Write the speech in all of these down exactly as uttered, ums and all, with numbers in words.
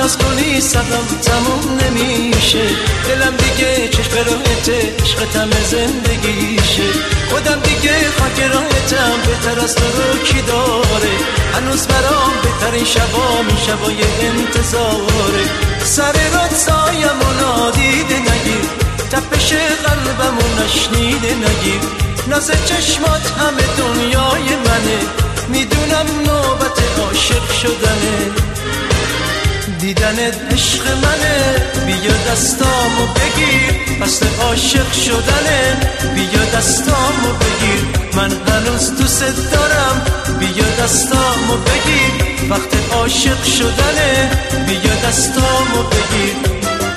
ناز کنی صبرم تموم نمیشه، دلم دیگه چشم راهت عشقتم زندگیشه، خودم دیگه خاک راهتم بهتر از تو رو کی داره، هنوز برام بهترین شبام این شبای انتظاره، سر راه سایمو نادیده نگیر، تپش قلبمو نشنیده نگیر، ناز چشمات همه دنیای منه، میدونم نوبت عاشق شدنه، دیدنت عشق منه، بیا دستامو بگیر، فصل عاشق شدنه، بیا دستامو بگیر، من هنوز دوست دارم، بیا دستامو بگیر، وقت عاشق شدنه، بیا دستامو بگیر.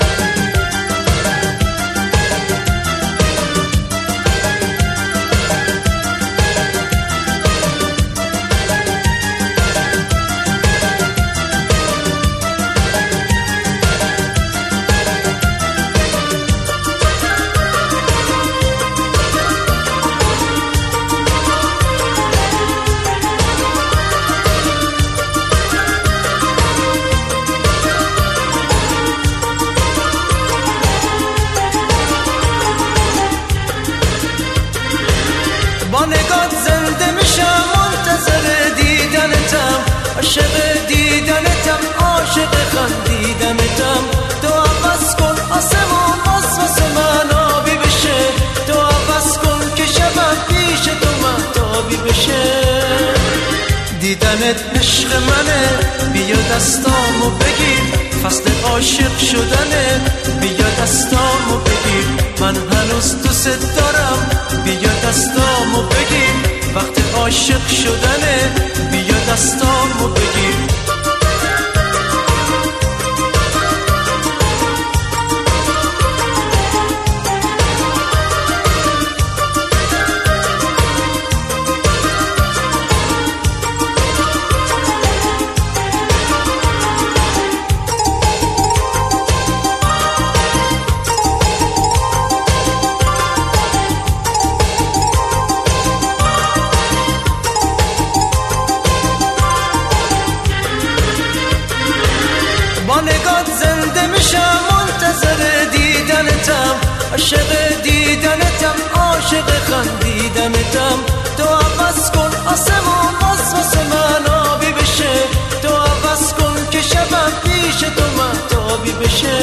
با نگات زنده میشم، منتظر دیدنتم، عاشق دیدنتم، عاشق خندیدنتم، تو عوض کن آسمون باز واسه من آبی بشه، تو عوض کن که شبم پیش تو مهتابی بشه، دیدنت عشق منه، بیا دستامو بگیر، فصل عاشق شدنه، بیا دستامو بگیر، من هنوز دوست دارم، بیا دستامو بگیر، وقت عاشق شدنه، بیا دستامو بگیر. با نگات زنده میشم، منتظر دیدنتم، عاشق دیدنتم، عاشق خندیدنتم، تو عوض کن آسمون باز واسه من آبی بشه، تو عوض کن که شبم پیش تو مهتابی بشه،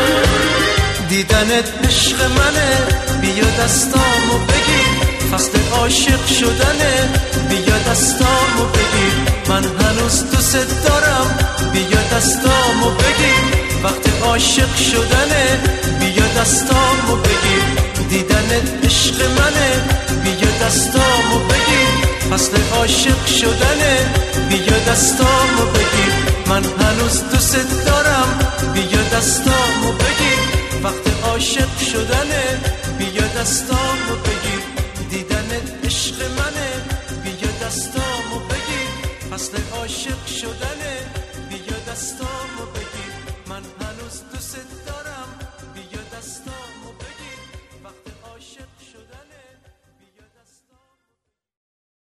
دیدنت عشق منه، بیا دستامو بگیر، فصل عاشق شدنه، بیا دستامو بگیر، من هنوز دوست دارم، بیا دستامو بگیر، وقت عاشق شدنه، بیا دستامو بگیر، دیدنت عشق منه، بیا دستامو بگیر، فصل عاشق شدنه، بیا دستامو بگیر، من هنوز دوست دارم، بیا دستامو بگیر، وقت عاشق شدنه، بیا دستامو بگیر.